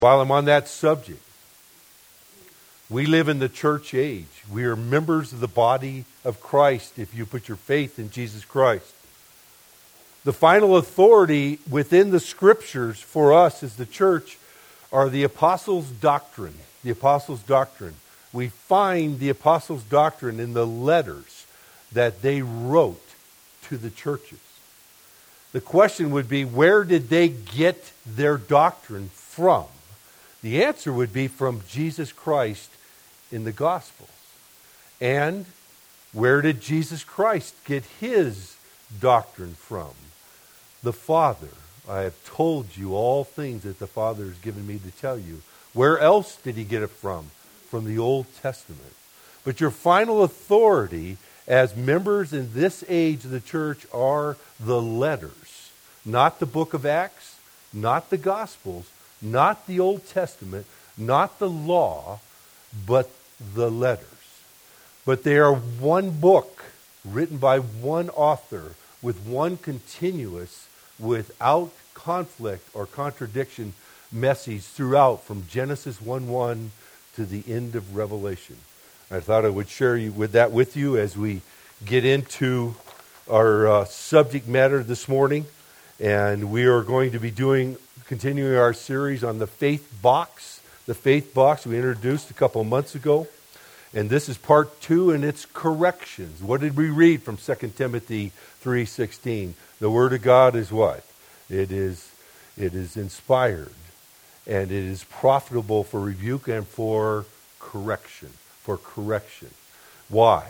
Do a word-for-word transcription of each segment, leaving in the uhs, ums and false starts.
While I'm on that subject, we live in the church age. We are members of the body of Christ if you put your faith in Jesus Christ. The final authority within the Scriptures for us as the church are the Apostles' doctrine. The Apostles' doctrine. We find the Apostles' doctrine in the letters that they wrote to the churches. The question would be, where did they get their doctrine from? The answer would be from Jesus Christ in the Gospels. And where did Jesus Christ get his doctrine from? The Father. I have told you all things that the Father has given me to tell you. Where else did he get it from? From the Old Testament. But your final authority as members in this age of the church are the letters. Not the book of Acts, not the Gospels, not the Old Testament, not the law, but the letters. But they are one book written by one author with one continuous, without conflict or contradiction, message throughout from Genesis one one to the end of Revelation. I thought I would share you with that with you as we get into our uh, subject matter this morning. And we are going to be doing, continuing our series on the faith box. The faith box we introduced a couple of months ago. And this is part two, and it's corrections. What did we read from Second Timothy three sixteen? The Word of God is what? It is, it is inspired, and it is profitable for rebuke and for correction. For correction. Why?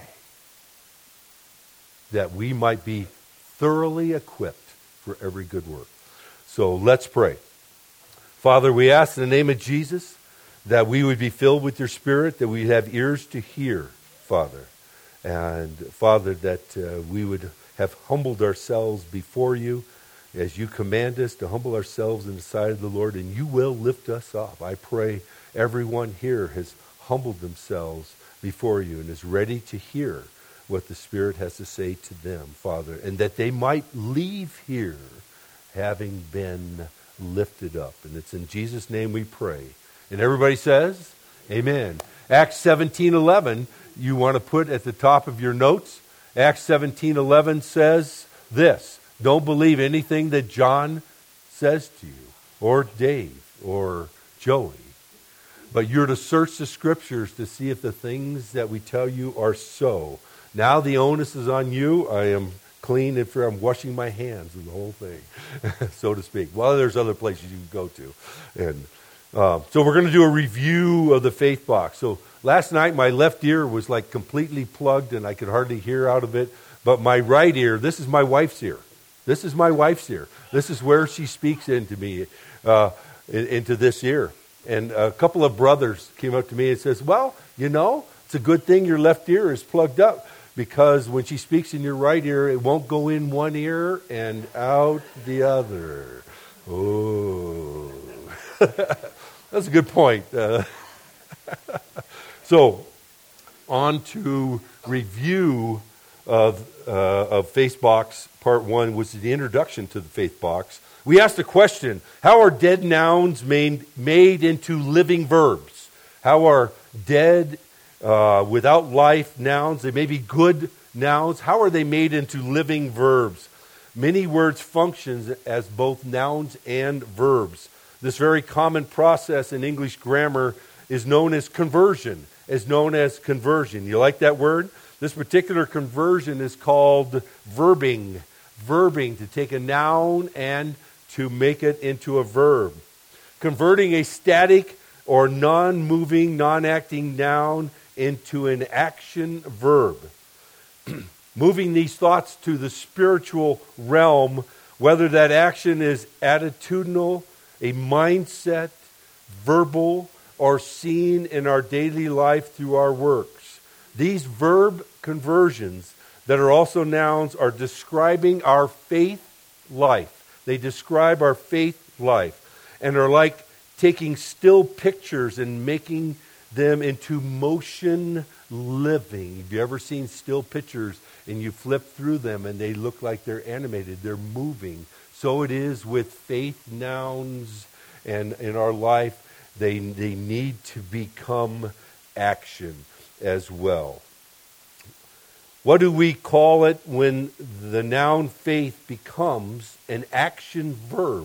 That we might be thoroughly equipped for every good work. So let's pray. Father, we ask in the name of Jesus that we would be filled with your Spirit, that we have ears to hear, Father. And Father, that uh, we would have humbled ourselves before you as you command us to humble ourselves in the sight of the Lord, and you will lift us up. I pray everyone here has humbled themselves before you and is ready to hear what the Spirit has to say to them, Father, and that they might leave here having been lifted up. And it's in Jesus' name we pray. And everybody says, amen. Acts seventeen eleven, you want to put at the top of your notes. Acts seventeen eleven says this: don't believe anything that John says to you, or Dave, or Joey. But you're to search the Scriptures to see if the things that we tell you are so. Now the onus is on you. I am clean if I'm washing my hands of the whole thing, so to speak. Well, there's other places you can go to. And uh, so we're going to do a review of the faith box. So last night my left ear was like completely plugged and I could hardly hear out of it. But my right ear, this is my wife's ear. This is my wife's ear. This is where she speaks into me, uh, into this ear. And a couple of brothers came up to me and says, well, you know, it's a good thing your left ear is plugged up, because when she speaks in your right ear, it won't go in one ear and out the other. Oh, that's a good point. Uh, so, on to review of, uh, of Faith Box Part one, which is the introduction to the Faith Box. We asked the question, how are dead nouns made, made into living verbs? How are dead, uh, without life nouns, they may be good nouns, how are they made into living verbs? Many words function as both nouns and verbs. This very common process in English grammar is known as conversion, is known as conversion. You like that word? This particular conversion is called verbing. Verbing, to take a noun and to make it into a verb. Converting a static or non-moving, non-acting noun into an action verb. Moving these thoughts to the spiritual realm, whether that action is attitudinal, a mindset, verbal, or seen in our daily life through our works. These verb conversions that are also nouns are describing our faith life. They describe our faith life and are like taking still pictures and making them into motion living. Have you ever seen still pictures and you flip through them and they look like they're animated, they're moving? So it is with faith nouns and in our life They, they need to become action as well. What do we call it when the noun faith becomes an action verb?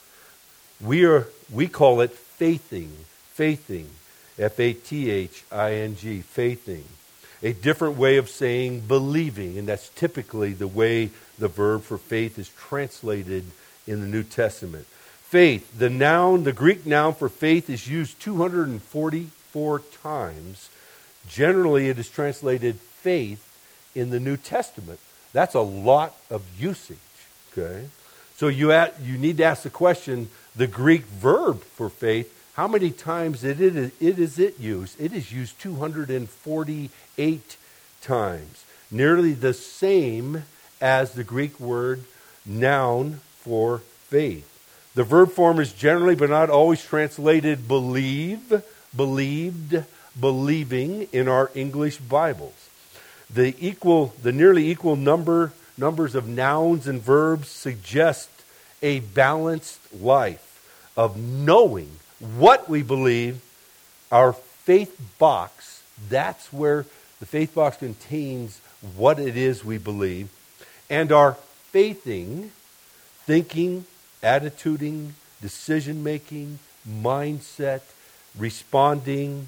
We are we call it faithing, faithing, F A T H I N G, faithing. A different way of saying believing, and that's typically the way the verb for faith is translated in the New Testament. Faith, the noun, the Greek noun for faith is used two hundred forty-four times. Generally, it is translated faith in the New Testament. That's a lot of usage, okay? So you at, you need to ask the question, the Greek verb for faith, how many times it is it, is it used? It is used two hundred forty-eight times. Nearly the same as the Greek word noun for faith. The verb form is generally but not always translated believe, believed, believing in our English Bibles. The equal, the nearly equal number numbers of nouns and verbs suggest a balanced life of knowing what we believe. Our faith box, that's where the faith box contains what it is we believe, and our faithing, thinking, attituding, decision-making, mindset, responding,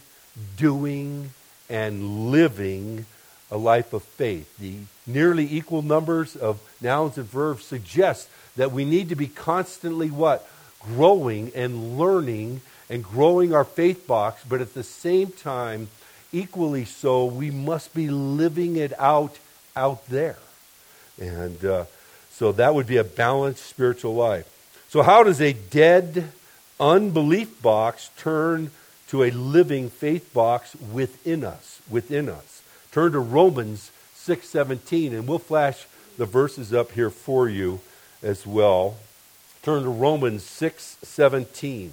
doing, and living a life of faith. The nearly equal numbers of nouns and verbs suggest that we need to be constantly what? Growing and learning and growing our faith box, but at the same time, equally so, we must be living it out out there. And uh, so that would be a balanced spiritual life. So how does a dead unbelief box turn to a living faith box within us? Within us. Turn to Romans six seventeen, and we'll flash the verses up here for you as well. Turn to Romans six seventeen.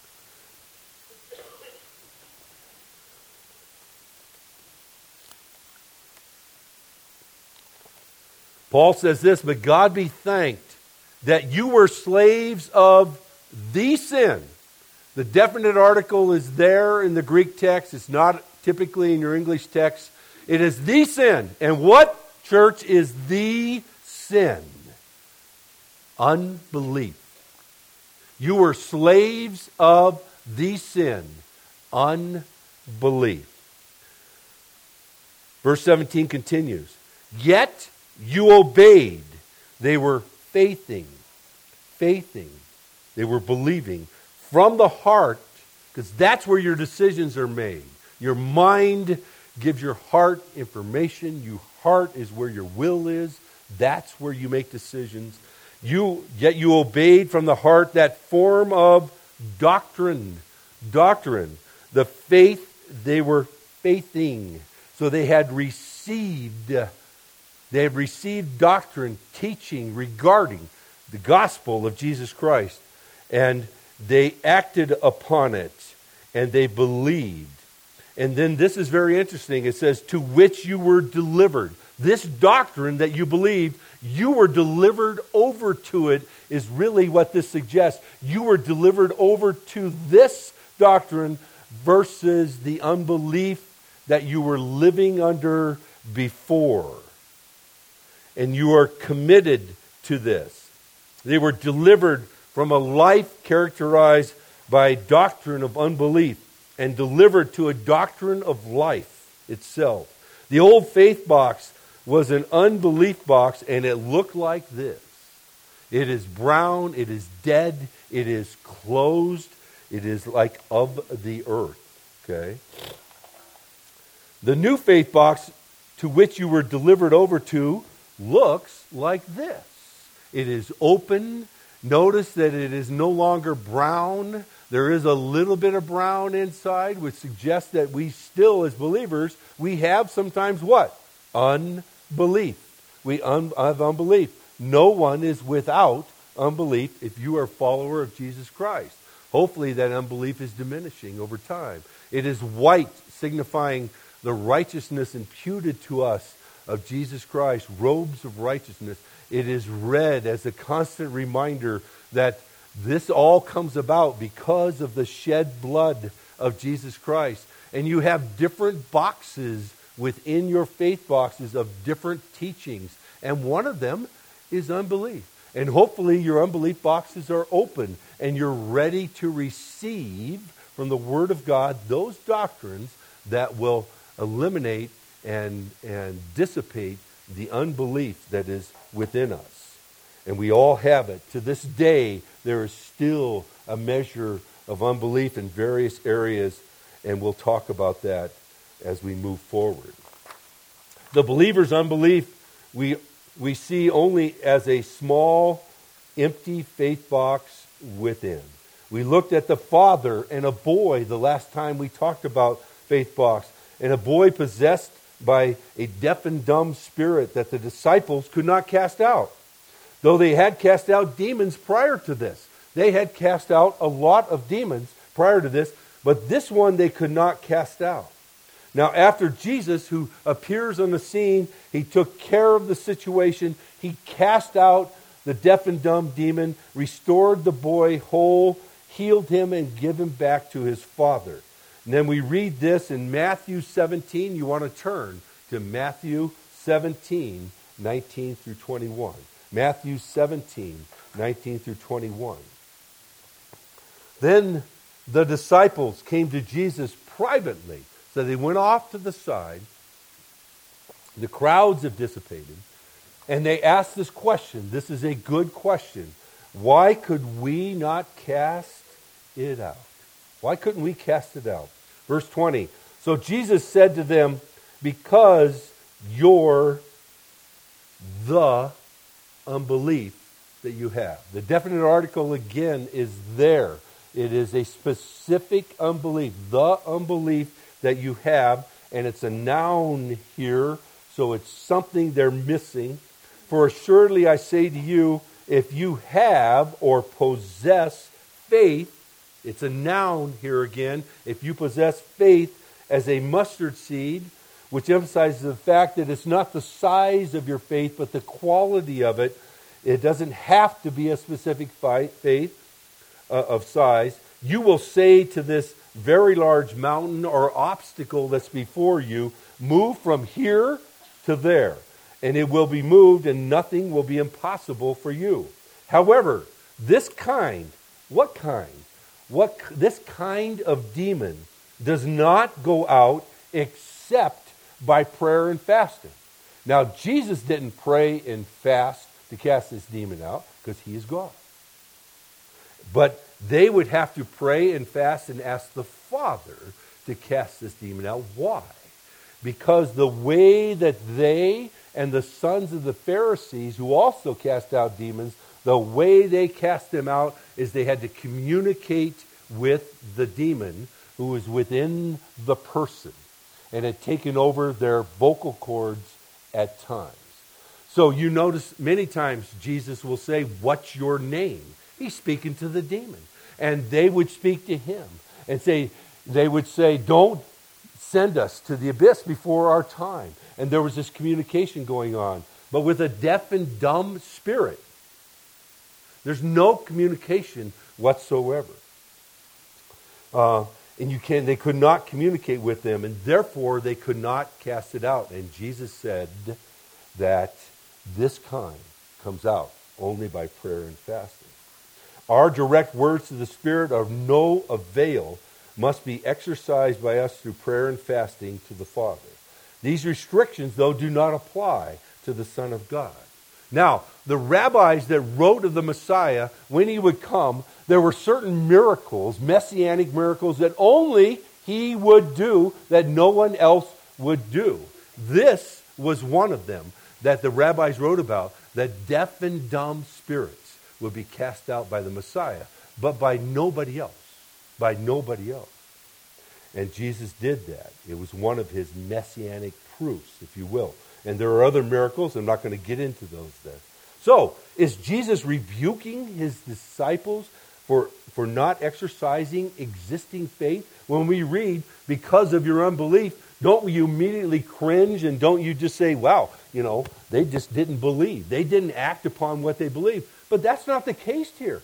Paul says this, but God be thanked that you were slaves of the sin. The definite article is there in the Greek text. It's not typically in your English text. It is the sin. And what, church, is the sin? Unbelief. You were slaves of the sin. Unbelief. Verse seventeen continues. Yet you obeyed. They were faithing. Faithing. They were believing from the heart, because that's where your decisions are made. Your mind gives your heart information. Your heart is where your will is. That's where you make decisions. You yet you obeyed from the heart that form of doctrine. Doctrine. The faith, they were faithing. So they had received, they had received doctrine, teaching regarding the gospel of Jesus Christ. And they acted upon it. And they believed. And then this is very interesting. It says, to which you were delivered. This doctrine that you believed, you were delivered over to it, is really what this suggests. You were delivered over to this doctrine versus the unbelief that you were living under before. And you are committed to this. They were delivered from a life characterized by doctrine of unbelief and delivered to a doctrine of life itself. The old faith box was an unbelief box, and it looked like this. It is brown, it is dead, it is closed, it is like of the earth. Okay? The new faith box to which you were delivered over to looks like this. It is open. Notice that it is no longer brown. There is a little bit of brown inside, which suggests that we still, as believers, we have sometimes what? Unbelief. We un- have unbelief. No one is without unbelief if you are a follower of Jesus Christ. Hopefully that unbelief is diminishing over time. It is white, signifying the righteousness imputed to us of Jesus Christ, robes of righteousness. It is red as a constant reminder that This all comes about because of the shed blood of Jesus Christ. And you have different boxes within your faith boxes of different teachings. And one of them is unbelief. And hopefully your unbelief boxes are open and you're ready to receive from the Word of God those doctrines that will eliminate and, and dissipate the unbelief that is within us. And we all have it. To this day, there is still a measure of unbelief in various areas, and we'll talk about that as we move forward. The believer's unbelief we we see only as a small, empty faith box within. We looked at the father and a boy the last time we talked about faith box, and a boy possessed by a deaf and dumb spirit that the disciples could not cast out. Though they had cast out demons prior to this. They had cast out a lot of demons prior to this, but this one they could not cast out. Now, after Jesus, who appears on the scene, he took care of the situation. He cast out the deaf and dumb demon, restored the boy whole, healed him, and gave him back to his father. And then we read this in Matthew seventeen. You want to turn to Matthew seventeen, nineteen through twenty-one. Matthew seventeen, nineteen through twenty-one. Then the disciples came to Jesus privately. So they went off to the side. The crowds have dissipated. And they asked this question. This is a good question. Why could we not cast it out? Why couldn't we cast it out? Verse twenty. So Jesus said to them, because you're the unbelief that you have. The definite article again is there. It is a specific unbelief. The unbelief that you have, and it's a noun here, so it's something they're missing. For assuredly I say to you, if you have or possess faith, it's a noun here again, if you possess faith as a mustard seed, which emphasizes the fact that it's not the size of your faith, but the quality of it. It doesn't have to be a specific faith uh, of size. You will say to this very large mountain or obstacle that's before you, move from here to there, and it will be moved, and nothing will be impossible for you. However, this kind, what kind? What this kind of demon does not go out except by prayer and fasting. Now, Jesus didn't pray and fast to cast this demon out because he is God. But they would have to pray and fast and ask the Father to cast this demon out. Why? Because the way that they and the sons of the Pharisees, who also cast out demons, the way they cast them out is they had to communicate with the demon who was within the person and had taken over their vocal cords at times. So you notice many times Jesus will say, what's your name? He's speaking to the demon. And they would speak to him and say, they would say, don't send us to the abyss before our time. And there was this communication going on. But with a deaf and dumb spirit, there's no communication whatsoever. Uh, and you can, they could not communicate with them, and therefore they could not cast it out. And Jesus said that this kind comes out only by prayer and fasting. Our direct words to the Spirit of no avail must be exercised by us through prayer and fasting to the Father. These restrictions, though, do not apply to the Son of God. Now, the rabbis that wrote of the Messiah, when he would come, there were certain miracles, messianic miracles, that only he would do, that no one else would do. This was one of them that the rabbis wrote about, that deaf and dumb spirits would be cast out by the Messiah, but by nobody else. By nobody else. And Jesus did that. It was one of his messianic proofs, if you will. And there are other miracles. I'm not going to get into those then. So, is Jesus rebuking his disciples for, for not exercising existing faith? When we read, because of your unbelief, don't you immediately cringe and don't you just say, wow, you know, they just didn't believe. They didn't act upon what they believed. But that's not the case here.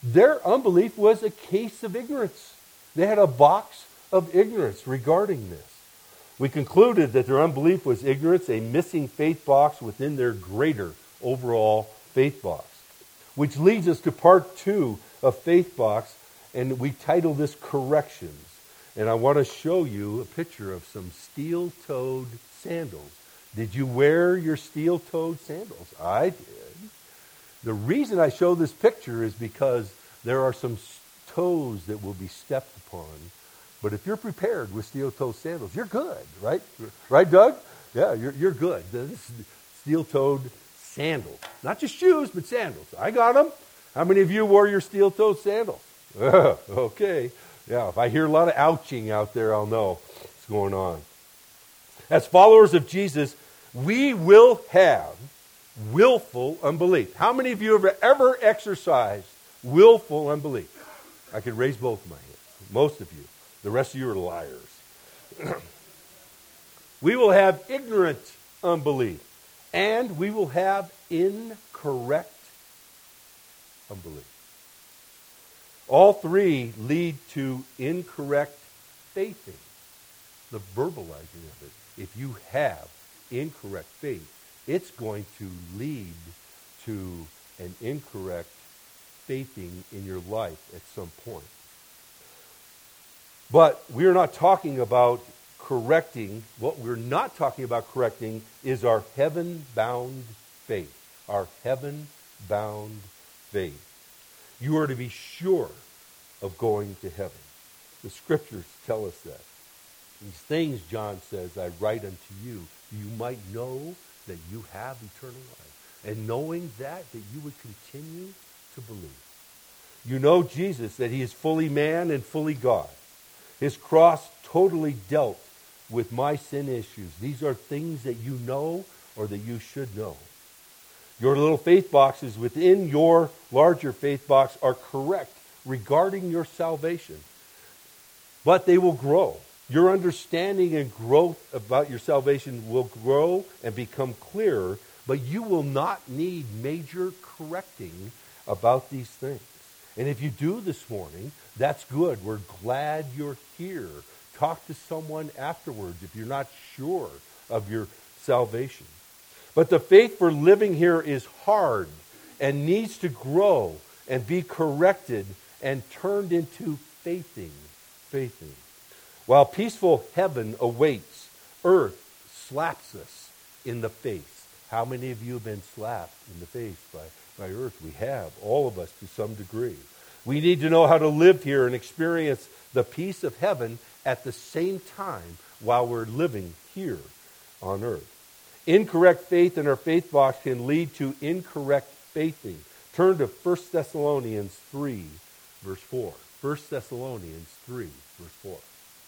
Their unbelief was a case of ignorance. They had a box of ignorance regarding this. We concluded that their unbelief was ignorance, a missing faith box within their greater overall faith box. Which leads us to part two of faith box, and we title this Corrections. And I want to show you a picture of some steel-toed sandals. Did you wear your steel-toed sandals? I did. The reason I show this picture is because there are some toes that will be stepped upon. But if you're prepared with steel-toed sandals, you're good, right? Right, Doug? Yeah, you're, you're good. This steel-toed sandals. Not just shoes, but sandals. I got them. How many of you wore your steel-toed sandals? Okay. Yeah, if I hear a lot of ouching out there, I'll know what's going on. As followers of Jesus, we will have willful unbelief. How many of you have ever exercised willful unbelief? I could raise both of my hands. Most of you. The rest of you are liars. We will have ignorant unbelief. And we will have incorrect unbelief. All three lead to incorrect faithing. The verbalizing of it. If you have incorrect faith, it's going to lead to an incorrect faithing in your life at some point. But we're not talking about correcting. What we're not talking about correcting is our heaven-bound faith. Our heaven-bound faith. You are to be sure of going to heaven. The scriptures tell us that. These things, John says, I write unto you, you might know that you have eternal life. And knowing that, that you would continue to believe. You know Jesus, that he is fully man and fully God. His cross totally dealt with my sin issues. These are things that you know or that you should know. Your little faith boxes within your larger faith box are correct regarding your salvation. But they will grow. Your understanding and growth about your salvation will grow and become clearer, but you will not need major correcting about these things. And if you do this morning, that's good. We're glad you're here. Talk to someone afterwards if you're not sure of your salvation. But the faith for living here is hard and needs to grow and be corrected and turned into faithing. Faithing. While peaceful heaven awaits, earth slaps us in the face. How many of you have been slapped in the face by, by earth? We have, all of us to some degree. We need to know how to live here and experience the peace of heaven at the same time while we're living here on earth. Incorrect faith in our faith box can lead to incorrect faithing. Turn to First Thessalonians three, verse four. First Thessalonians three, verse four.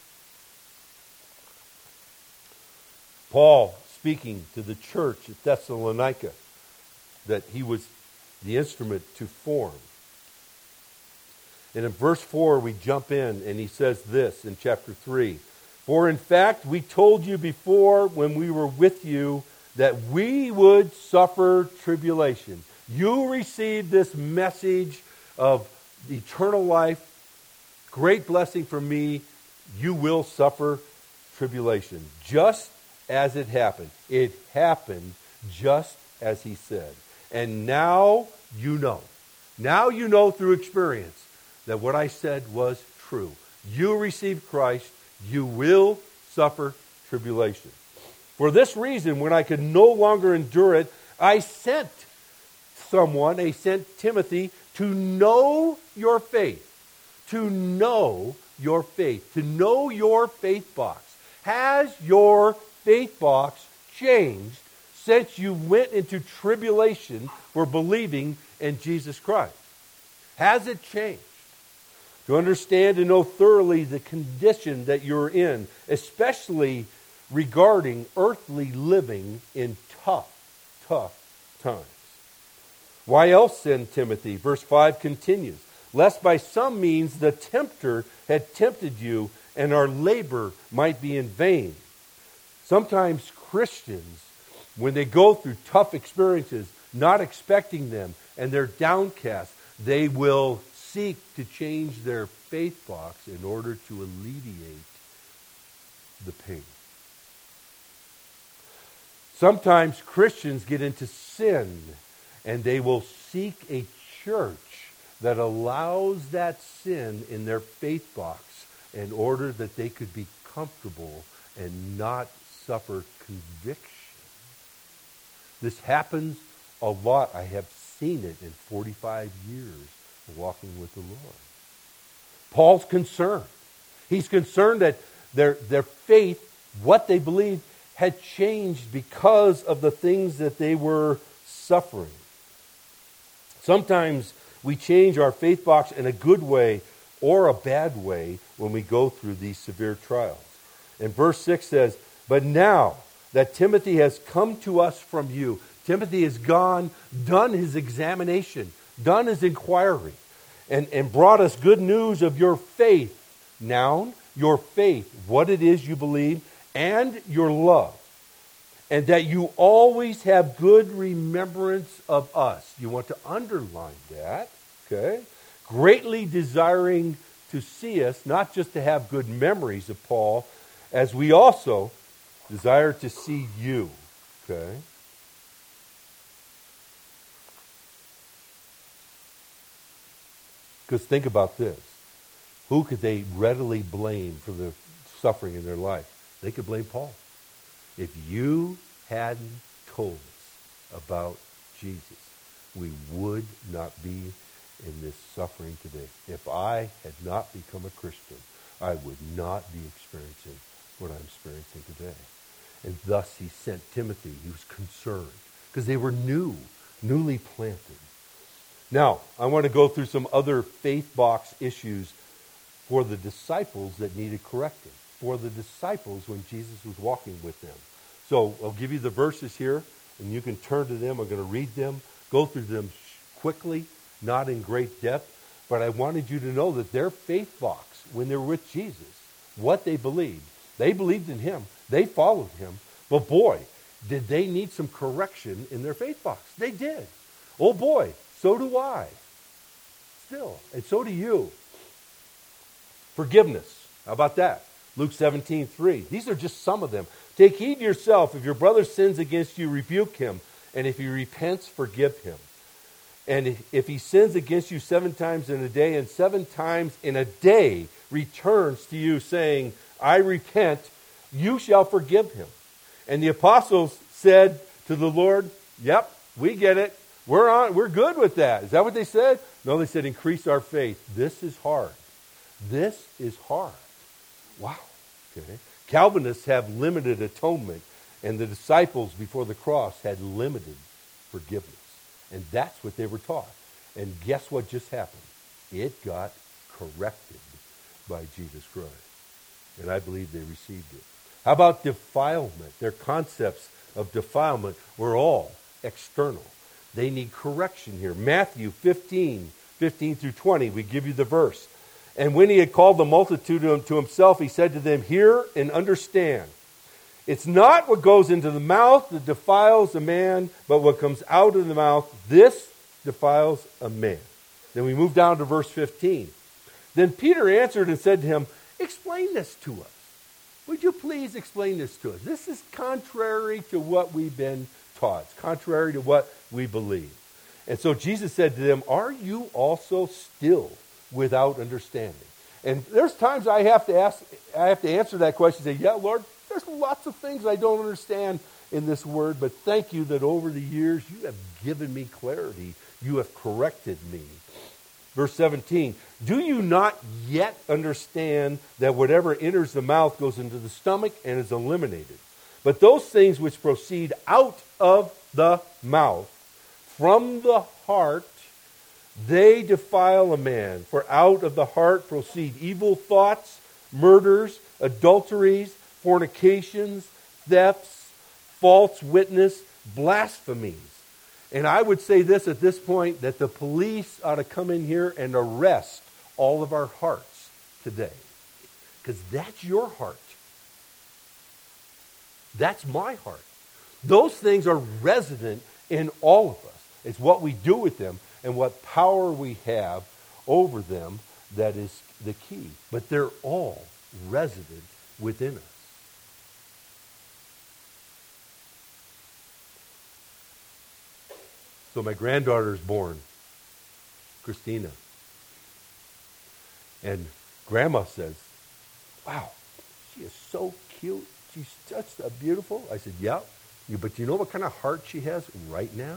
Paul speaking to the church at Thessalonica that he was the instrument to form. And in verse four, we jump in and he says this in chapter three. For in fact, we told you before when we were with you that we would suffer tribulation. You received this message of eternal life, great blessing from me. You will suffer tribulation. Just as it happened. It happened just as he said. And now you know. Now you know through experience that what I said was true. You received Christ. You will suffer tribulation. For this reason, when I could no longer endure it, I sent someone, I sent Timothy, to know your faith. To know your faith. To know your faith box. Has your faith box changed since you went into tribulation for believing in Jesus Christ? Has it changed? To understand and know thoroughly the condition that you're in, especially regarding earthly living in tough, tough times. Why else send Timothy? Verse five continues, lest by some means the tempter had tempted you and our labor might be in vain. Sometimes Christians, when they go through tough experiences, not expecting them, and they're downcast, they will seek to change their faith box in order to alleviate the pain. Sometimes Christians get into sin, and they will seek a church that allows that sin in their faith box in order that they could be comfortable and not suffer conviction. This happens a lot. I have seen it in forty-five years of walking with the Lord. Paul's concerned. He's concerned that their, their faith, what they believed, had changed because of the things that they were suffering. Sometimes we change our faith box in a good way or a bad way when we go through these severe trials. And verse six says, "But now that Timothy has come to us from you," Timothy has gone, done his examination, done his inquiry, and, and brought us good news of your faith. Noun, your faith, what it is you believe, and your love. And that you always have good remembrance of us. You want to underline that, okay? Greatly desiring to see us, not just to have good memories of Paul, as we also desire to see you, okay? Because think about this. Who could they readily blame for the suffering in their life? They could blame Paul. If you hadn't told us about Jesus, we would not be in this suffering today. If I had not become a Christian, I would not be experiencing what I'm experiencing today. And thus he sent Timothy. He was concerned because they were new, newly planted. Now, I want to go through some other faith box issues for the disciples that needed correcting. For the disciples when Jesus was walking with them. So I'll give you the verses here, and you can turn to them. I'm going to read them, go through them quickly, not in great depth. But I wanted you to know that their faith box, when they were with Jesus, what they believed. They believed in him. They followed him. But boy, did they need some correction in their faith box. They did. Oh boy, so do I. Still, and so do you. Forgiveness. How about that? Luke seventeen three. These are just some of them. Take heed to yourself. If your brother sins against you, rebuke him. And if he repents, forgive him. And if he sins against you seven times in a day, and seven times in a day returns to you saying, I repent, you shall forgive him. And the apostles said to the Lord, yep, we get it. We're on. We're good with that. Is that what they said? No, they said, increase our faith. This is hard. This is hard. Wow. Okay. Calvinists have limited atonement, and the disciples before the cross had limited forgiveness. And that's what they were taught. And guess what just happened? It got corrected by Jesus Christ. And I believe they received it. How about defilement? Their concepts of defilement were all external. They need correction here. Matthew fifteen, fifteen through twenty, we give you the verse. And when he had called the multitude to himself, he said to them, hear and understand. It's not what goes into the mouth that defiles a man, but what comes out of the mouth, this defiles a man. Then we move down to verse fifteen. Then Peter answered and said to him, explain this to us. Would you please explain this to us? This is contrary to what we've been taught. It's contrary to what we believe. And so Jesus said to them, are you also still without understanding? And there's times I have to ask, I have to answer that question and say, yeah, Lord, there's lots of things I don't understand in this word, but thank you that over the years you have given me clarity. You have corrected me. Verse seventeen, do you not yet understand that whatever enters the mouth goes into the stomach and is eliminated? But those things which proceed out of the mouth, from the heart, they defile a man. For out of the heart proceed evil thoughts, murders, adulteries, fornications, thefts, false witness, blasphemies. And I would say this at this point, that the police ought to come in here and arrest all of our hearts today. Because that's your heart. That's my heart. Those things are resident in all of us. It's what we do with them and what power we have over them that is the key. But they're all resident within us. So my granddaughter is born, Christina. And Grandma says, wow, she is so cute. She's such a beautiful. I said, yeah. But you know what kind of heart she has right now?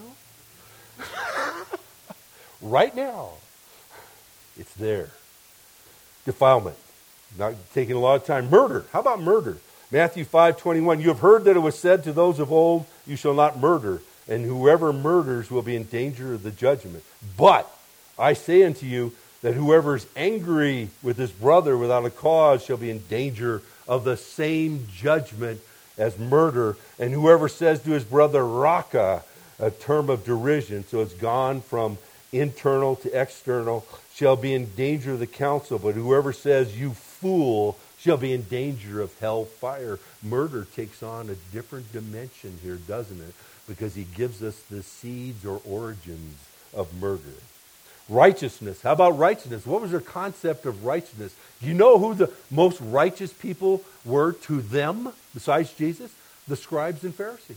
Right now. It's there. Defilement. Not taking a lot of time. Murder. How about murder? Matthew five twenty-one. You have heard that it was said to those of old, you shall not murder, and whoever murders will be in danger of the judgment. But I say unto you that whoever is angry with his brother without a cause shall be in danger of the same judgment as murder. And whoever says to his brother, Raka, a term of derision, so it's gone from internal to external, shall be in danger of the council. But whoever says, you fool, shall be in danger of hell fire. Murder takes on a different dimension here, doesn't it? Because he gives us the seeds or origins of murder. Righteousness. How about righteousness? What was their concept of righteousness? Do you know who the most righteous people were to them besides Jesus? The scribes and Pharisees.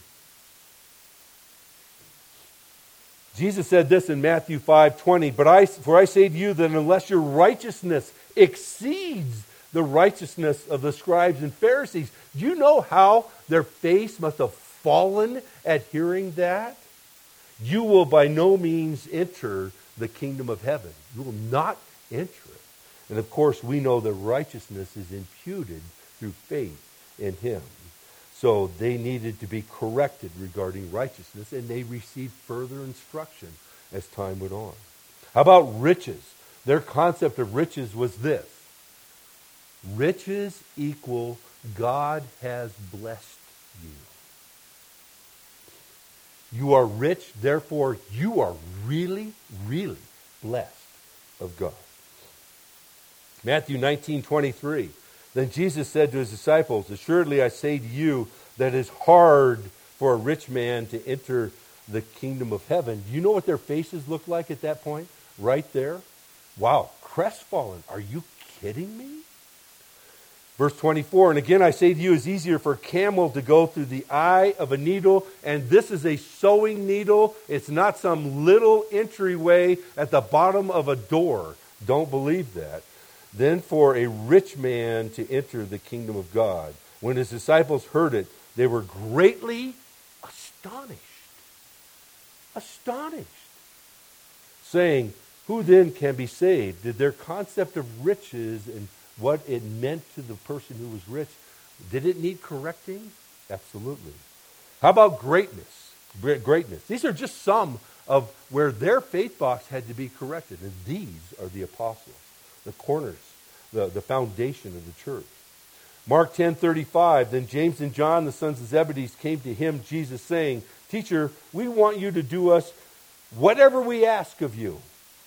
Jesus said this in Matthew five twenty, but I, for I say to you that unless your righteousness exceeds the righteousness of the scribes and Pharisees, do you know how their face must have fallen at hearing that? You will by no means enter the kingdom of heaven. You will not enter it. And of course, we know that righteousness is imputed through faith in him. So they needed to be corrected regarding righteousness, and they received further instruction as time went on. How about riches? Their concept of riches was this. Riches equal God has blessed you. You are rich, therefore you are really, really blessed of God. Matthew nineteen twenty-three. Then Jesus said to his disciples, assuredly I say to you that it is hard for a rich man to enter the kingdom of heaven. Do you know what their faces looked like at that point? Right there. Wow, crestfallen. Are you kidding me? Verse twenty-four, and again I say to you, it's easier for a camel to go through the eye of a needle, and this is a sewing needle. It's not some little entryway at the bottom of a door. Don't believe that. Then for a rich man to enter the kingdom of God. When his disciples heard it, they were greatly astonished. Astonished. Saying, who then can be saved? Did their concept of riches and what it meant to the person who was rich, did it need correcting? Absolutely. How about greatness? Greatness. These are just some of where their faith box had to be corrected. And these are the apostles, the corners, the, the foundation of the church. Mark ten thirty-five, then James and John, the sons of Zebedee, came to him, Jesus, saying, Teacher, we want you to do us whatever we ask of you.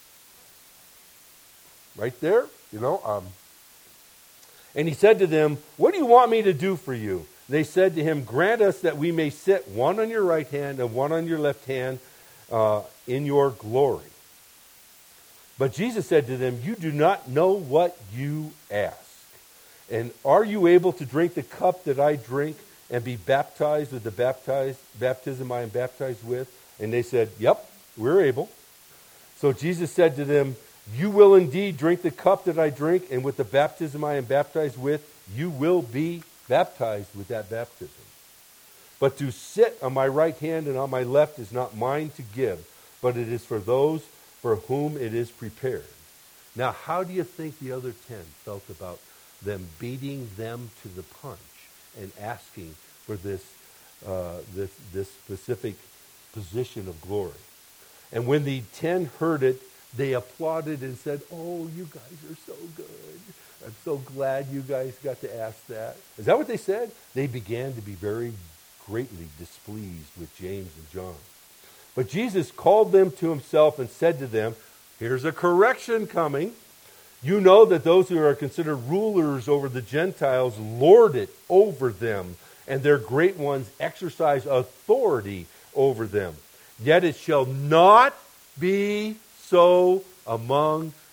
Right there, you know, um, and he said to them, what do you want me to do for you? They said to him, grant us that we may sit one on your right hand and one on your left hand uh, in your glory. But Jesus said to them, you do not know what you ask. And are you able to drink the cup that I drink and be baptized with the baptized, baptism I am baptized with? And they said, yep, we're able. So Jesus said to them, you will indeed drink the cup that I drink, and with the baptism I am baptized with, you will be baptized with that baptism. But to sit on my right hand and on my left is not mine to give, but it is for those for whom it is prepared. Now, how do you think the other ten felt about them beating them to the punch and asking for this, uh, this, this specific position of glory? And when the ten heard it, they applauded and said, oh, you guys are so good. I'm so glad you guys got to ask that. Is that what they said? They began to be very greatly displeased with James and John. But Jesus called them to himself and said to them, here's a correction coming. You know that those who are considered rulers over the Gentiles lord it over them, and their great ones exercise authority over them. Yet it shall not be so among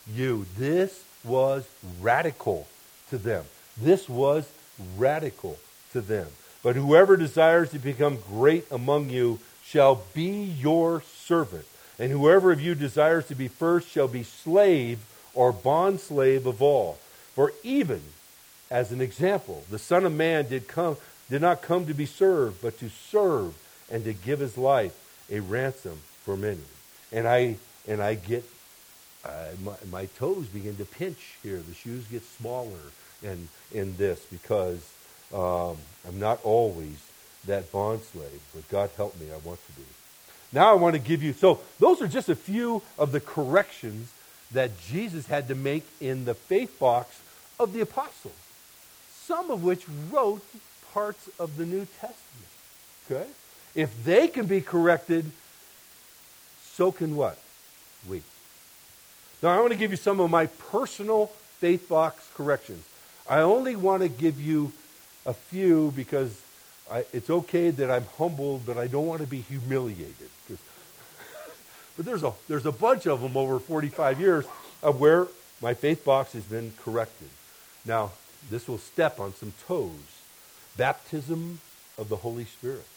you. This was radical to them. This was radical to them. But whoever desires to become great among you shall be your servant. And whoever of you desires to be first shall be slave or bondslave of all. For even as an example, the Son of Man did come, did not come to be served, but to serve and to give his life a ransom for many. And I and I get uh, my, my toes begin to pinch here. The shoes get smaller in in this because um, I'm not always that bond slave, but God help me, I want to be. Now I want to give you, so those are just a few of the corrections that Jesus had to make in the faith box of the apostles, some of which wrote parts of the New Testament. Okay? If they can be corrected, so can what? We. Now I want to give you some of my personal faith box corrections. I only want to give you a few because I, it's okay that I'm humbled, but I don't want to be humiliated. But there's a there's a bunch of them over forty-five years of where my faith box has been corrected. Now, this will step on some toes. Baptism of the Holy Spirit.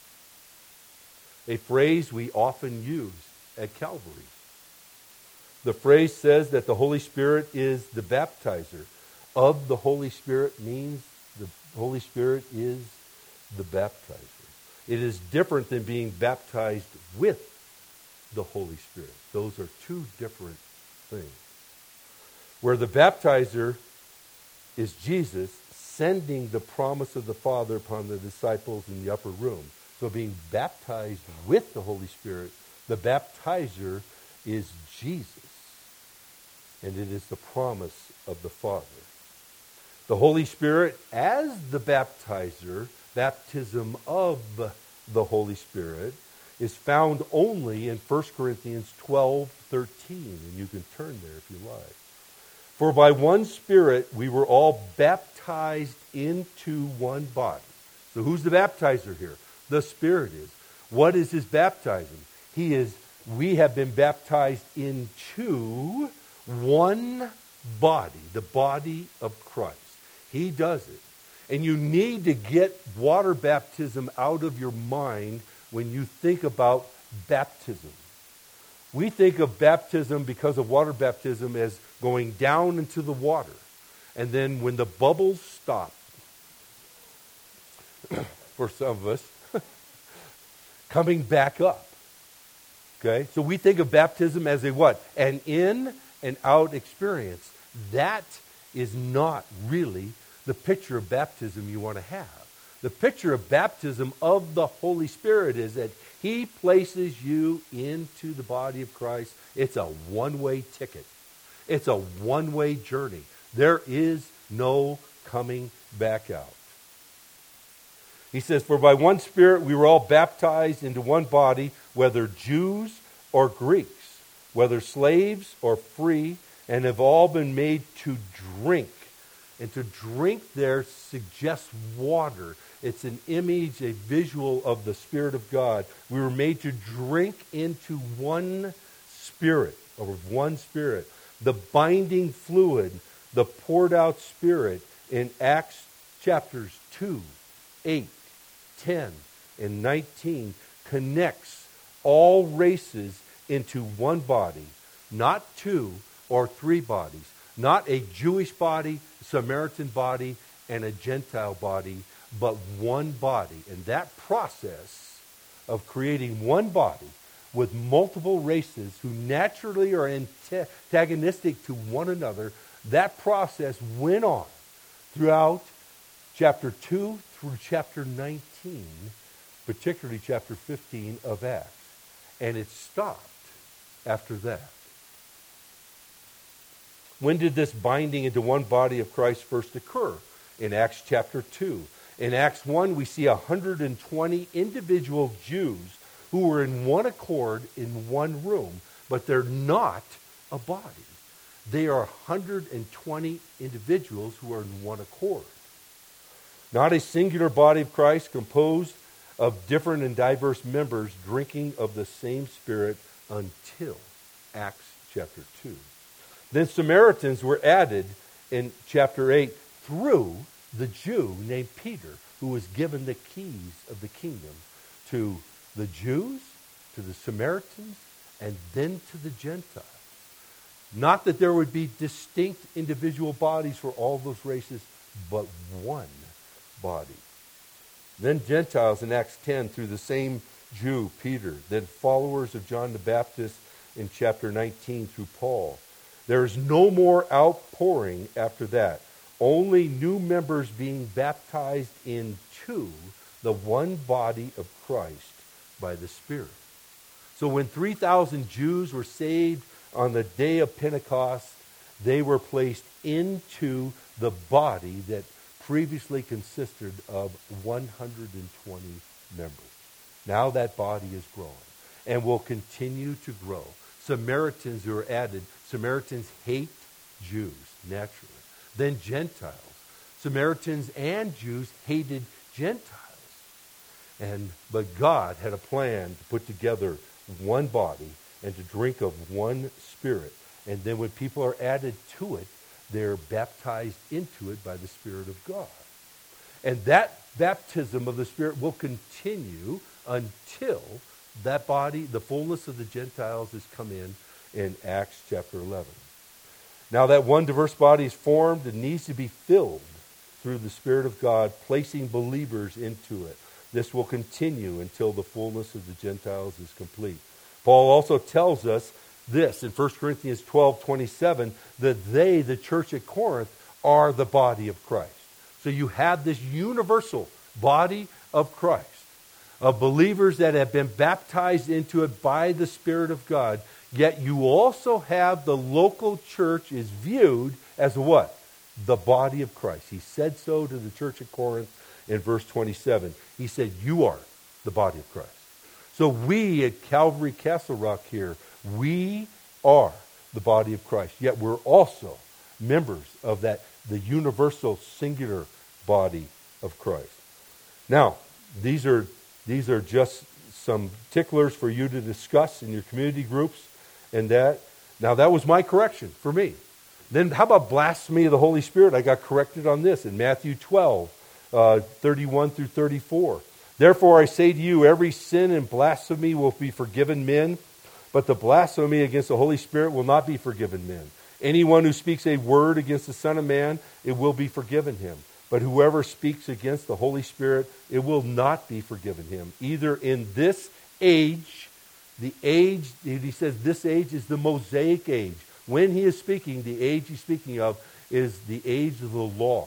A phrase we often use at Calvary. The phrase says that the Holy Spirit is the baptizer. Of the Holy Spirit means the Holy Spirit is the baptizer. It is different than being baptized with the Holy Spirit. Those are two different things. Where the baptizer is Jesus sending the promise of the Father upon the disciples in the upper room. So being baptized with the Holy Spirit, the baptizer is Jesus. And it is the promise of the Father. The Holy Spirit as the baptizer, baptism of the Holy Spirit, is found only in First Corinthians twelve thirteen. And you can turn there if you like. For by one Spirit we were all baptized into one body. So who's the baptizer here? The Spirit is. What is his baptizing? He is, we have been baptized into one body, the body of Christ. He does it. And you need to get water baptism out of your mind when you think about baptism. We think of baptism because of water baptism as going down into the water. And then when the bubbles stop, for some of us, coming back up. Okay? So we think of baptism as a what? An in and out experience. That is not really the picture of baptism you want to have. The picture of baptism of the Holy Spirit is that he places you into the body of Christ. It's a one-way ticket. It's a one-way journey. There is no coming back out. He says, for by one Spirit we were all baptized into one body, whether Jews or Greeks, whether slaves or free, and have all been made to drink. And to drink there suggests water. It's an image, a visual of the Spirit of God. We were made to drink into one Spirit, or one Spirit. The binding fluid, the poured out Spirit in Acts chapters two, eight, ten, and nineteen connects all races into one body, not two or three bodies, not a Jewish body, Samaritan body, and a Gentile body, but one body. And that process of creating one body with multiple races who naturally are antagonistic to one another, that process went on throughout chapter two through chapter nineteen, particularly chapter fifteen of Acts. And it stopped after that. When did this binding into one body of Christ first occur? In Acts chapter two. In Acts one, we see one hundred twenty individual Jews who were in one accord in one room, but they're not a body. They are one hundred twenty individuals who are in one accord. Not a singular body of Christ composed of different and diverse members drinking of the same Spirit until Acts chapter two. Then Samaritans were added in chapter eight through the Jew named Peter, who was given the keys of the kingdom to the Jews, to the Samaritans, and then to the Gentiles. Not that there would be distinct individual bodies for all those races, but one body. Then Gentiles in Acts ten through the same Jew, Peter. Then followers of John the Baptist in chapter nineteen through Paul. There is no more outpouring after that. Only new members being baptized into the one body of Christ by the Spirit. So when three thousand Jews were saved on the day of Pentecost, they were placed into the body that previously consisted of one hundred twenty members. Now that body is growing and will continue to grow. Samaritans who are added. Samaritans hate Jews, naturally. Then Gentiles. Samaritans and Jews hated Gentiles. And but God had a plan to put together one body and to drink of one Spirit. And then when people are added to it, they're baptized into it by the Spirit of God. And that baptism of the Spirit will continue until that body, the fullness of the Gentiles, has come in in Acts chapter eleven. Now that one diverse body is formed and needs to be filled through the Spirit of God, placing believers into it. This will continue until the fullness of the Gentiles is complete. Paul also tells us this in First Corinthians twelve twenty-seven, that they, the church at Corinth, are the body of Christ. So you have this universal body of Christ, of believers that have been baptized into it by the Spirit of God. Yet you also have the local church is viewed as what? The body of Christ. He said so to the church at Corinth in verse twenty-seven. He said, you are the body of Christ. So we at Calvary Castle Rock here, we are the body of Christ. Yet we're also members of that, the universal singular body of Christ. Now, these are these are just some ticklers for you to discuss in your community groups and that. Now, that was my correction for me. Then how about blasphemy of the Holy Spirit? I got corrected on this in Matthew twelve, uh, thirty-one through thirty-four. Therefore, I say to you, every sin and blasphemy will be forgiven men, but the blasphemy against the Holy Spirit will not be forgiven men. Anyone who speaks a word against the Son of Man, it will be forgiven him. But whoever speaks against the Holy Spirit, it will not be forgiven him, either in this age, the age, he says this age is the Mosaic age. When he is speaking, the age he's speaking of is the age of the law.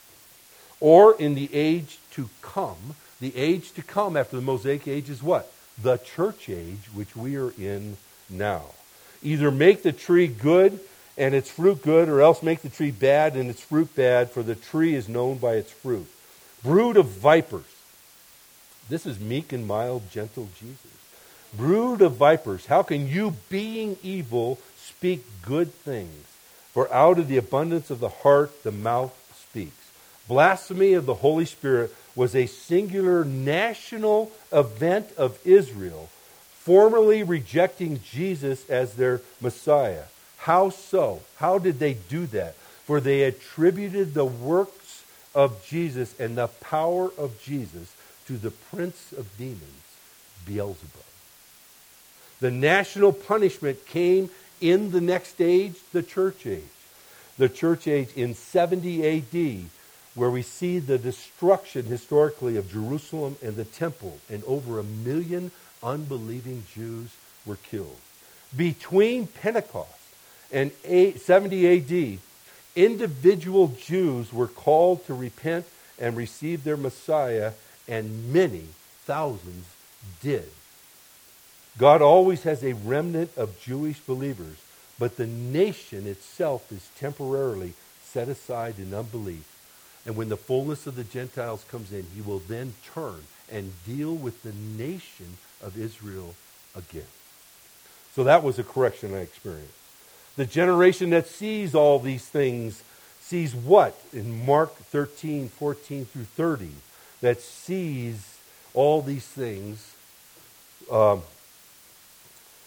Or in the age to come. The age to come after the Mosaic age is what? The church age, which we are in now. Either make the tree good and its fruit good, or else make the tree bad and its fruit bad, for the tree is known by its fruit. Brood of vipers. This is meek and mild, gentle Jesus. Brood of vipers, how can you, being evil, speak good things? For out of the abundance of the heart, the mouth speaks. Blasphemy of the Holy Spirit was a singular national event of Israel, formally rejecting Jesus as their Messiah. How so? How did they do that? For they attributed the works of Jesus and the power of Jesus to the prince of demons, Beelzebub. The national punishment came in the next age, the church age. The church age in seventy A D, where we see the destruction historically of Jerusalem and the temple, and over a million unbelieving Jews were killed. Between Pentecost and seventy A D, individual Jews were called to repent and receive their Messiah, and many thousands did. God always has a remnant of Jewish believers, but the nation itself is temporarily set aside in unbelief. And when the fullness of the Gentiles comes in, he will then turn and deal with the nation of Israel again. So that was a correction I experienced. The generation that sees all these things sees what? In Mark thirteen, fourteen through thirty, that sees all these things. Um,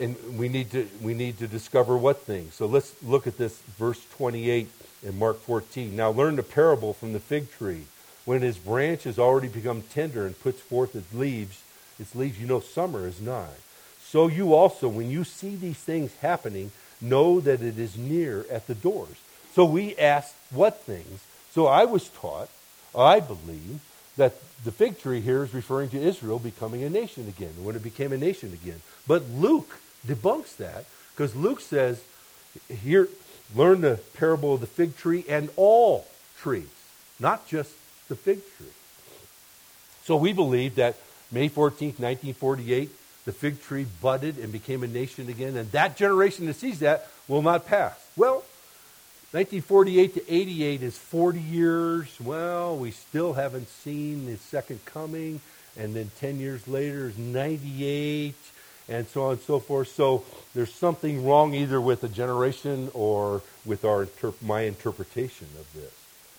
and we need to we need to discover what things. So let's look at this verse twenty-eight in Mark fourteen. Now learn the parable from the fig tree. When his branch has already become tender and puts forth its leaves, its leaves, you know summer is nigh. So you also, when you see these things happening, know that it is near at the doors. So we asked what things. So I was taught, I believe, that the fig tree here is referring to Israel becoming a nation again, when it became a nation again. But Luke debunks that, because Luke says, here, learn the parable of the fig tree and all trees, not just the fig tree. So we believe that May fourteenth, nineteen forty-eight, the fig tree budded and became a nation again, and that generation that sees that will not pass. Well, nineteen forty-eight to eighty-eight is forty years. Well, we still haven't seen the second coming, and then ten years later is ninety-eight, and so on and so forth. So there's something wrong either with the generation or with our interp- my interpretation of this.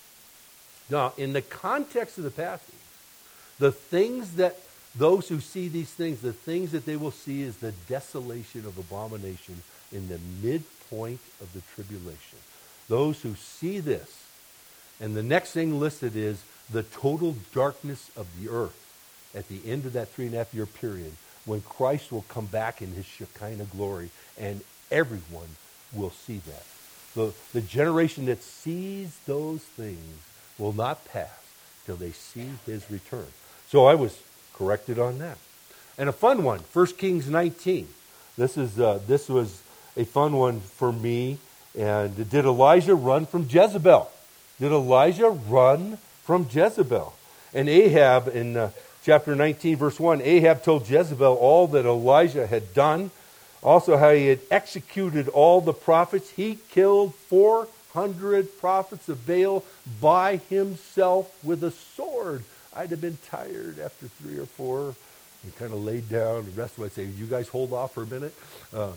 Now, in the context of the passage, the things that those who see these things, the things that they will see is the desolation of abomination in the midpoint of the tribulation. Those who see this, and the next thing listed is the total darkness of the earth at the end of that three and a half year period, when Christ will come back in his Shekinah glory, and everyone will see that. The, the generation that sees those things will not pass till they see his return. So I was corrected on that. And a fun one, First Kings nineteen. This is uh, this was a fun one for me. And did Elijah run from Jezebel? Did Elijah run from Jezebel? And Ahab, in uh, chapter nineteen, verse one, Ahab told Jezebel all that Elijah had done, also how he had executed all the prophets. He killed four hundred prophets of Baal by himself with a sword. I'd have been tired after three or four and kind of laid down. The rest of it, I'd say, you guys hold off for a minute. Uh,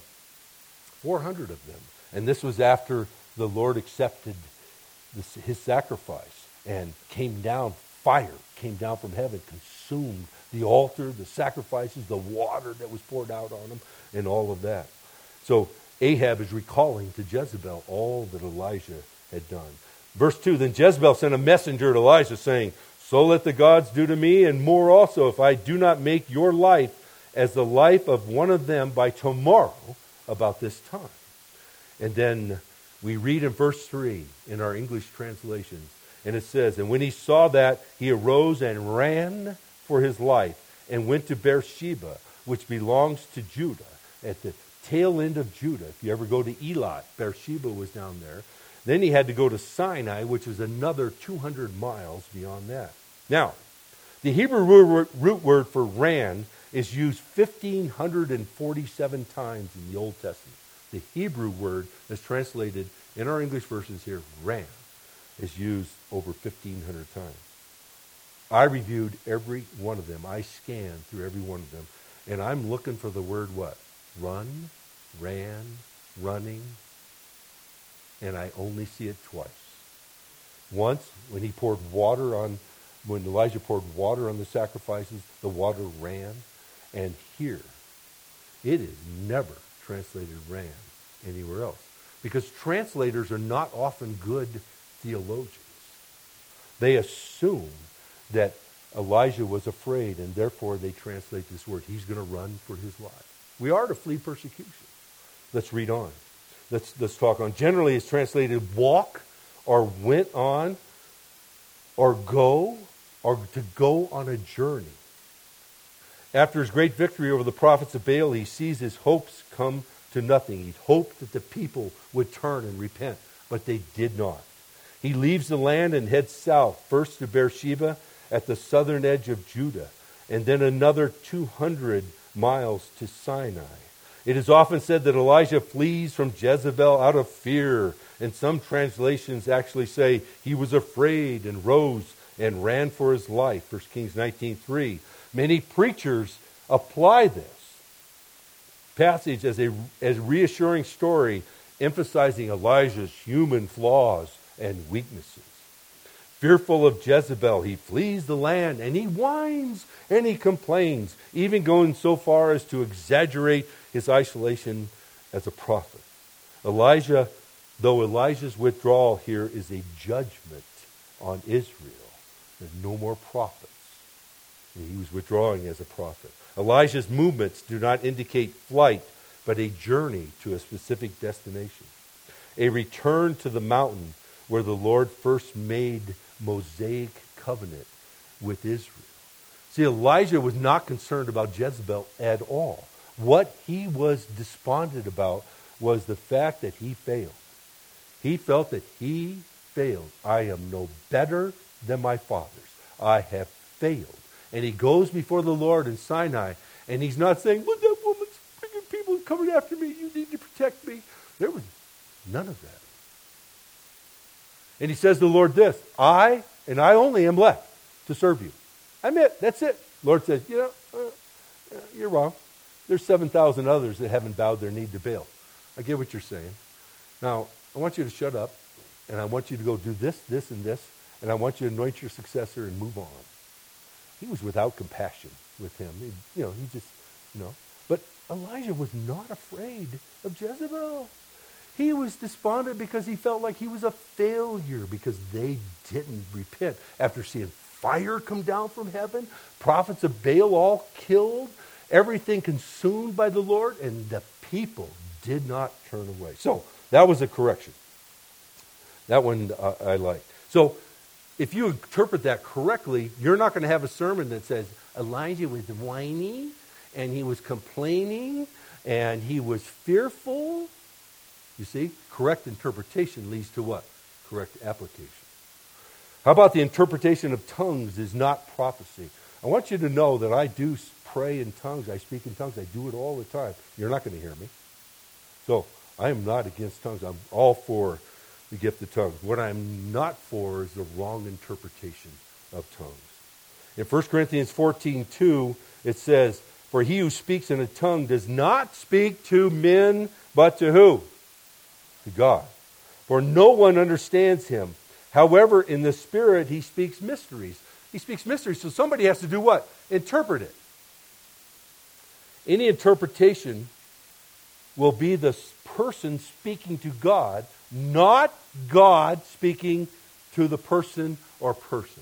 four hundred of them. And this was after the Lord accepted this, his sacrifice, and came down, fire came down from heaven, consumed the altar, the sacrifices, the water that was poured out on them, and all of that. So Ahab is recalling to Jezebel all that Elijah had done. Verse two, then Jezebel sent a messenger to Elijah saying, so let the gods do to me, and more also, if I do not make your life as the life of one of them by tomorrow about this time. And then we read in verse three in our English translations, and it says, and when he saw that, he arose and ran for his life and went to Beersheba, which belongs to Judah, at the tail end of Judah. If you ever go to Elat, Beersheba was down there. Then he had to go to Sinai, which is another two hundred miles beyond that. Now, the Hebrew root word for ran is used one thousand five hundred forty-seven times in the Old Testament. The Hebrew word that's translated in our English versions here, ran, is used over fifteen hundred times. I reviewed every one of them. I scanned through every one of them. And I'm looking for the word what? Run, ran, running. And I only see it twice. Once, when he poured water on, when Elijah poured water on the sacrifices, the water ran. And here, it is never translated ran anywhere else. Because translators are not often good theologians. They assume that Elijah was afraid, and therefore they translate this word. He's going to run for his life. We are to flee persecution. Let's read on. Let's, let's talk on. Generally, it's translated walk, or went on, or go, or to go on a journey. After his great victory over the prophets of Baal, he sees his hopes come to nothing. He hoped that the people would turn and repent, but they did not. He leaves the land and heads south, first to Beersheba at the southern edge of Judah, and then another two hundred miles to Sinai. It is often said that Elijah flees from Jezebel out of fear, and some translations actually say he was afraid and rose and ran for his life, First Kings nineteen three. Many preachers apply this passage as a as reassuring story, emphasizing Elijah's human flaws and weaknesses. Fearful of Jezebel, he flees the land, and he whines and he complains, even going so far as to exaggerate his isolation as a prophet. Elijah, though Elijah's withdrawal here is a judgment on Israel, there's no more prophets. He was withdrawing as a prophet. Elijah's movements do not indicate flight, but a journey to a specific destination. A return to the mountain where the Lord first made Mosaic covenant with Israel. See, Elijah was not concerned about Jezebel at all. What he was despondent about was the fact that he failed. He felt that he failed. I am no better than my fathers. I have failed. And he goes before the Lord in Sinai, and he's not saying, look, that woman's freaking people coming after me. You need to protect me. There was none of that. And he says to the Lord this, I, and I only am left to serve you. I'm it. That's it. Lord says, you know, uh, you're wrong. There's seven thousand others that haven't bowed their knee to Baal. I get what you're saying. Now, I want you to shut up, and I want you to go do this, this, and this, and I want you to anoint your successor and move on. He was without compassion with him. He, you know, he just, you know. But Elijah was not afraid of Jezebel. He was despondent because he felt like he was a failure because they didn't repent. After seeing fire come down from heaven, prophets of Baal all killed, everything consumed by the Lord, and the people did not turn away. So that was a correction. That one uh, I like. So if you interpret that correctly, you're not going to have a sermon that says Elijah was whiny and he was complaining and he was fearful. You see, correct interpretation leads to what? Correct application. How about the interpretation of tongues is not prophecy? I want you to know that I do pray in tongues. I speak in tongues. I do it all the time. You're not going to hear me. So I am not against tongues. I'm all for the gift of tongues. What I'm not for is the wrong interpretation of tongues. In First Corinthians fourteen two, it says, for he who speaks in a tongue does not speak to men, but to who? To God. For no one understands him. However, in the Spirit, he speaks mysteries. He speaks mysteries, so somebody has to do what? Interpret it. Any interpretation will be the person speaking to God, not God speaking to the person or person.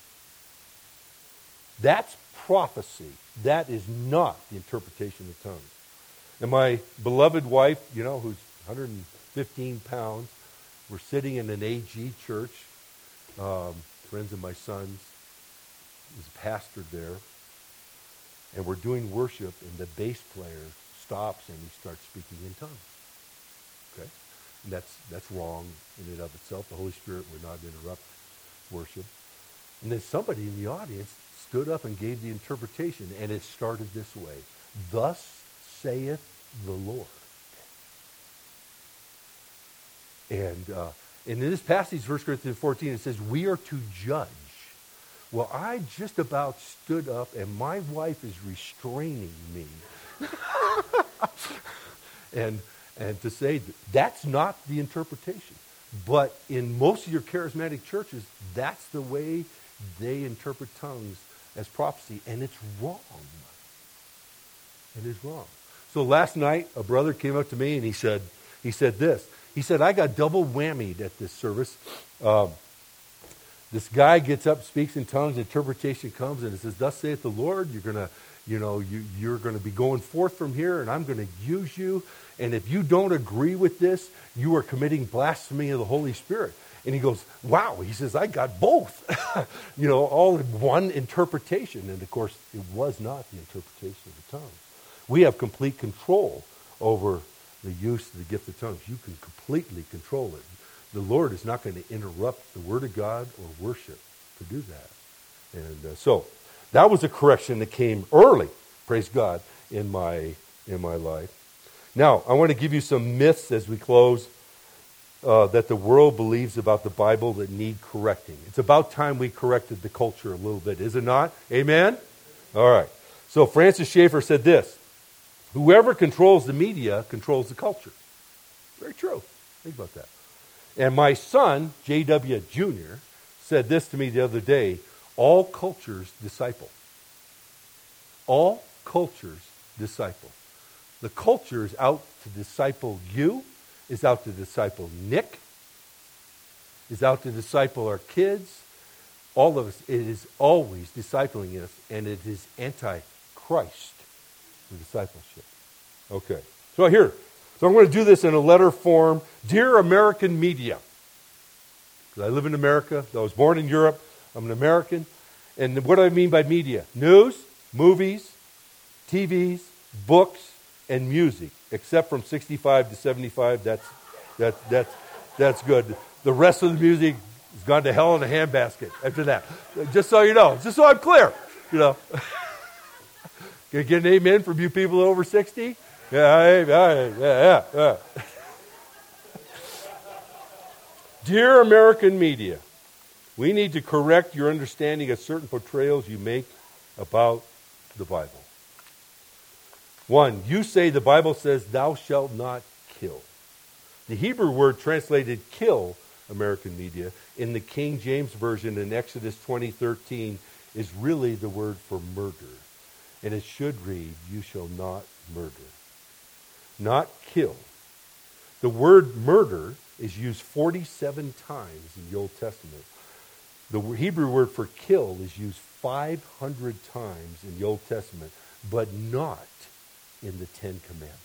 That's prophecy. That is not the interpretation of tongues. And my beloved wife, you know, who's one hundred fifteen pounds, we're sitting in an A G church. Um, friends of my son's is pastored there. And we're doing worship, and the bass player stops and he starts speaking in tongues. Okay? And that's that's wrong in and of itself. The Holy Spirit would not interrupt worship. And then somebody in the audience stood up and gave the interpretation, and it started this way. Thus saith the Lord. And, uh, and in this passage, First Corinthians fourteen, it says, we are to judge. Well, I just about stood up, and my wife is restraining me. and and to say that that's not the interpretation. But in most of your charismatic churches, that's the way they interpret tongues as prophecy, and it's wrong. It is wrong. So last night, a brother came up to me, and he said, he said this. He said, I got double whammied at this service. Um, This guy gets up, speaks in tongues, interpretation comes, and it says, thus saith the Lord, you're going to, you know, you, you're going to be going forth from here, and I'm going to use you. And if you don't agree with this, you are committing blasphemy of the Holy Spirit. And he goes, wow. He says, I got both. you know, all in one interpretation. And, of course, it was not the interpretation of the tongues. We have complete control over the use of the gift of tongues. You can completely control it. The Lord is not going to interrupt the Word of God or worship to do that. And uh, so that was a correction that came early, praise God, in my in my life. Now, I want to give you some myths as we close uh, that the world believes about the Bible that need correcting. It's about time we corrected the culture a little bit, is it not? Amen? All right. So Francis Schaeffer said this, whoever controls the media controls the culture. Very true. Think about that. And my son, J W Junior, said this to me the other day. All cultures disciple. All cultures disciple. The culture is out to disciple you, is out to disciple Nick, is out to disciple our kids. All of us, it is always discipling us, and it is anti-Christ, the discipleship. Okay, so here, so I'm going to do this in a letter form. Dear American media, because I live in America, I was born in Europe, I'm an American, and what do I mean by media? News, movies, T Vs, books, and music, except from sixty-five to seventy-five, that's, that's, that's, that's good. The rest of the music has gone to hell in a handbasket after that. Just so you know, just so I'm clear, you know. Can I get an amen from you people over sixty? Yeah, yeah, yeah, yeah. Dear American media, we need to correct your understanding of certain portrayals you make about the Bible. One, you say the Bible says, thou shalt not kill. The Hebrew word translated kill, American media, in the King James Version in Exodus twenty thirteen is really the word for murder. And it should read, you shall not murder. Not kill. The word murder is used forty-seven times in the Old Testament. The Hebrew word for kill is used five hundred times in the Old Testament, but not in the Ten Commandments.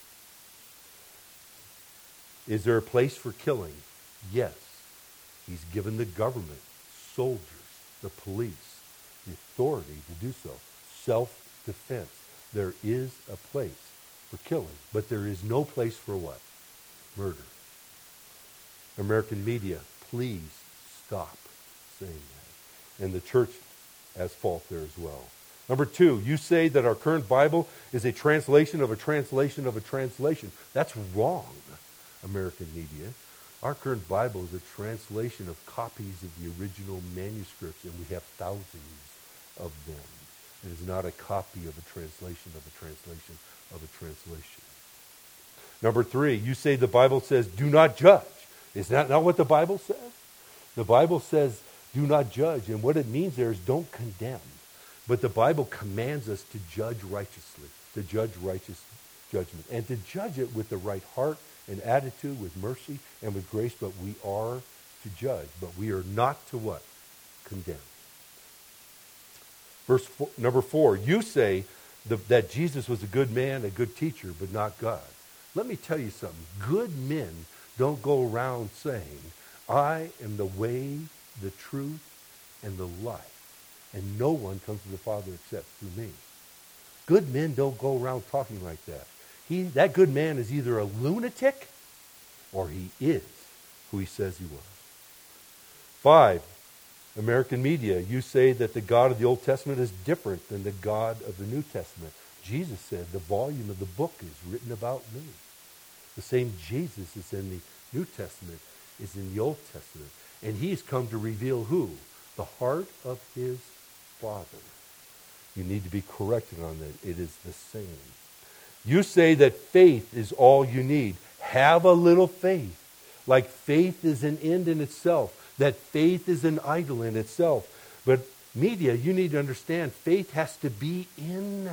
Is there a place for killing? Yes. He's given the government, soldiers, the police, the authority to do so. Self-defense. There is a place for killing, but there is no place for what? Murder. American media, please stop saying that. And the church has fault there as well. Number two, you say that our current Bible is a translation of a translation of a translation. That's wrong, American media. Our current Bible is a translation of copies of the original manuscripts, and we have thousands of them. It is not a copy of a translation of a translation of a translation. Number three, you say the Bible says, do not judge. Is that not what the Bible says? The Bible says, do not judge. And what it means there is don't condemn. But the Bible commands us to judge righteously, to judge righteous judgment, and to judge it with the right heart and attitude, with mercy and with grace. But we are to judge, but we are not to what? Condemn. Verse four, number four, you say the, that Jesus was a good man, a good teacher, but not God. Let me tell you something. Good men don't go around saying, I am the way, the truth, and the life. And no one comes to the Father except through me. Good men don't go around talking like that. He, that good man is either a lunatic or he is who he says he was. Five, American media, you say that the God of the Old Testament is different than the God of the New Testament. Jesus said, the volume of the book is written about me. The same Jesus is in the New Testament is in the Old Testament. And he's come to reveal who? The heart of his Father. You need to be corrected on that. It is the same. You say that faith is all you need. Have a little faith. Like faith is an end in itself. That faith is an idol in itself. But media, you need to understand, faith has to be in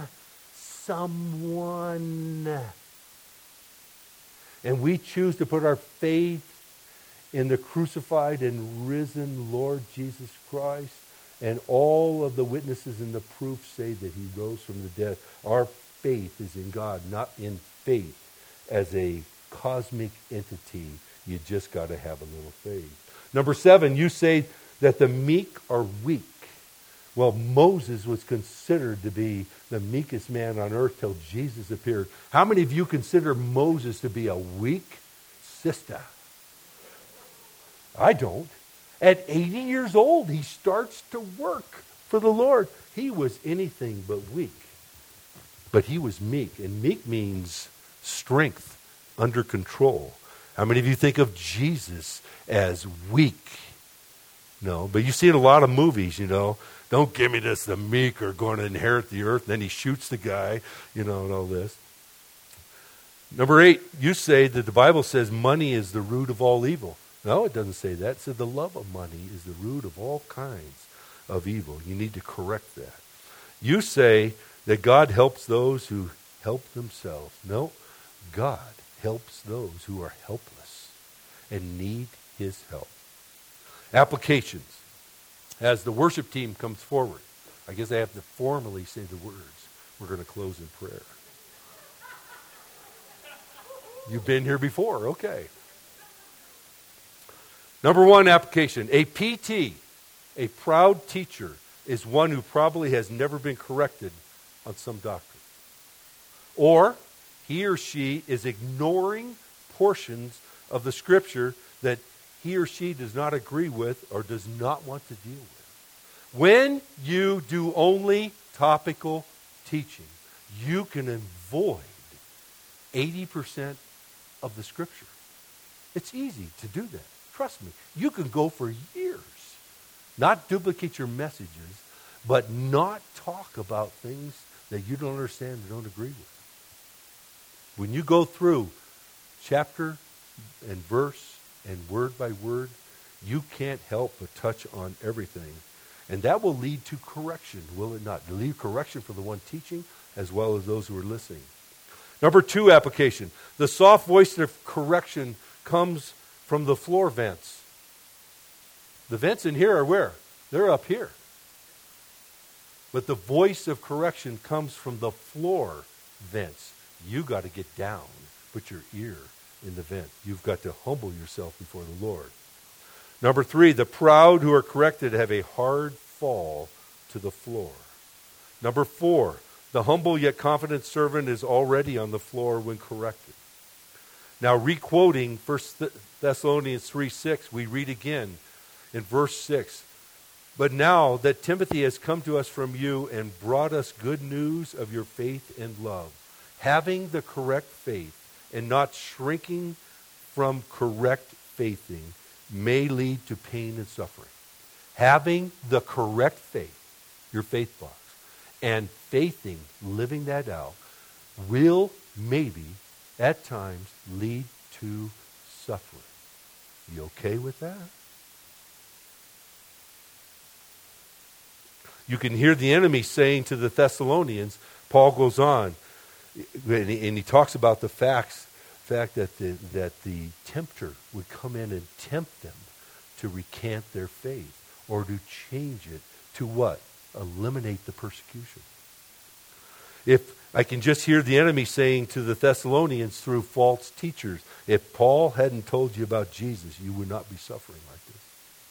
someone. And we choose to put our faith in the crucified and risen Lord Jesus Christ. And all of the witnesses and the proofs say that he rose from the dead. Our faith is in God, not in faith as a cosmic entity. You just got to have a little faith. Number seven, you say that the meek are weak. Well, Moses was considered to be the meekest man on earth till Jesus appeared. How many of you consider Moses to be a weak sister? I don't. At eighty years old, he starts to work for the Lord. He was anything but weak. But he was meek. And meek means strength, under control. How many of you think of Jesus as weak? No, but you see in a lot of movies, you know, don't give me this, the meek are going to inherit the earth. And then he shoots the guy, you know, and all this. Number eight, you say that the Bible says money is the root of all evil. No, it doesn't say that. It said the love of money is the root of all kinds of evil. You need to correct that. You say that God helps those who help themselves. No, God helps those who are helpless and need his help. Applications. As the worship team comes forward, I guess I have to formally say the words. We're going to close in prayer. You've been here before, okay. Number one application, a P T, a proud teacher, is one who probably has never been corrected on some doctrine. Or he or she is ignoring portions of the scripture that he or she does not agree with or does not want to deal with. When you do only topical teaching, you can avoid eighty percent of the scripture. It's easy to do that. Trust me. You can go for years, not duplicate your messages, but not talk about things that you don't understand and don't agree with. When you go through chapter and verse and word by word, you can't help but touch on everything. And that will lead to correction, will it not? It'll lead correction for the one teaching as well as those who are listening. Number two application. The soft voice of correction comes from the floor vents. The vents in here are where? They're up here. But the voice of correction comes from the floor vents. You got to get down, put your ear in the vent. You've got to humble yourself before the Lord. Number three, the proud who are corrected have a hard fall to the floor. Number four, the humble yet confident servant is already on the floor when corrected. Now, re-quoting First Thessalonians three six, we read again in verse six. But now that Timothy has come to us from you and brought us good news of your faith and love, having the correct faith and not shrinking from correct faithing may lead to pain and suffering. Having the correct faith, your faith box, and faithing, living that out, will maybe at times lead to suffering. You okay with that? You can hear the enemy saying to the Thessalonians, Paul goes on, and he, and he talks about the facts, fact that the, that the tempter would come in and tempt them to recant their faith or to change it to what? Eliminate the persecution. If I can just hear the enemy saying to the Thessalonians through false teachers, if Paul hadn't told you about Jesus, you would not be suffering like this.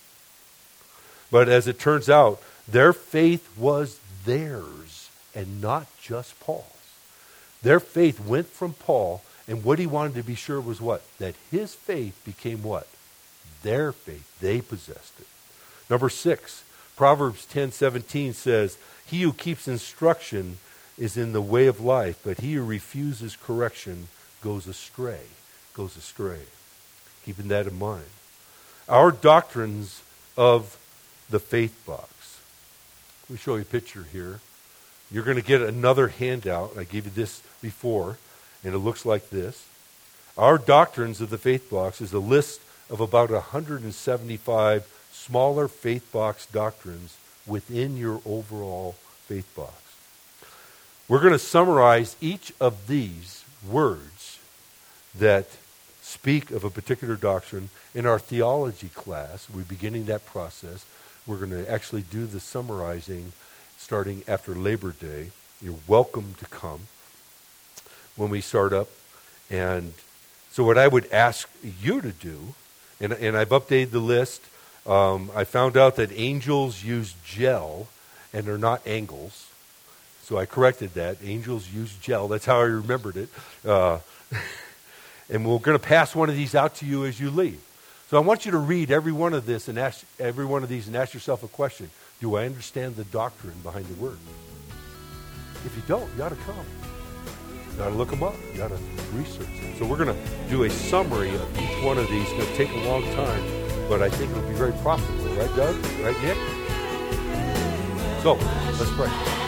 But as it turns out, their faith was theirs and not just Paul's. Their faith went from Paul, and what he wanted to be sure was what? That his faith became what? Their faith. They possessed it. Number six, Proverbs ten seventeen says, he who keeps instruction is in the way of life, but he who refuses correction goes astray. Goes astray. Keeping that in mind. Our doctrines of the faith box. Let me show you a picture here. You're going to get another handout. I gave you this before, and it looks like this. Our doctrines of the faith box is a list of about one hundred seventy-five smaller faith box doctrines within your overall faith box. We're going to summarize each of these words that speak of a particular doctrine in our theology class. We're beginning that process. We're going to actually do the summarizing starting after Labor Day. You're welcome to come when we start up. And so what I would ask you to do, and, and I've updated the list. Um, I found out that angels use gel and they're not angles. So I corrected that. Angels use gel. That's how I remembered it. Uh, and we're going to pass one of these out to you as you leave. So I want you to read every one of this and ask every one of these and ask yourself a question. Do I understand the doctrine behind the word? If you don't, you ought to come. You got to look them up. You got to research them. So we're going to do a summary of each one of these. It's going to take a long time, but I think it'll be very profitable. Right, Doug? Right, Nick? So let's pray.